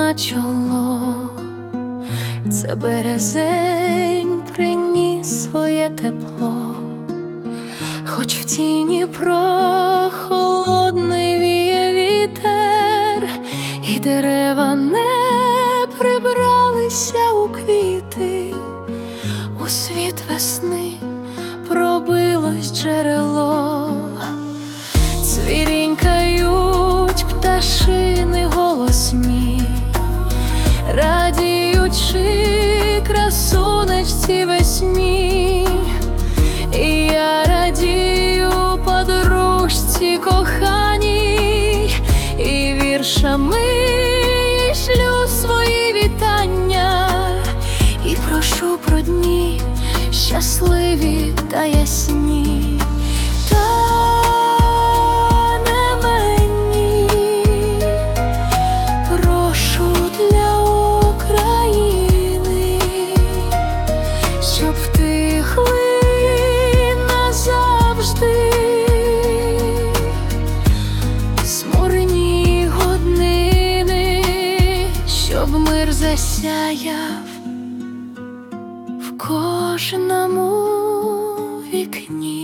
на чоло. Це березень приніс своє тепло, хоч в тіні прохолодний віє вітер, і дерева не прибралися у квіти. У світ весни пробилось джерело, цвірінькають пташини голосні, радіючи красунечці весні. І я радію подружці коханій, і віршами шлю свої вітання, і прошу про дні щасливі та ясні. Та не мені, прошу для України, щоб втихли назавжди смурні годнини, щоб мир засяяв в кожному вікні.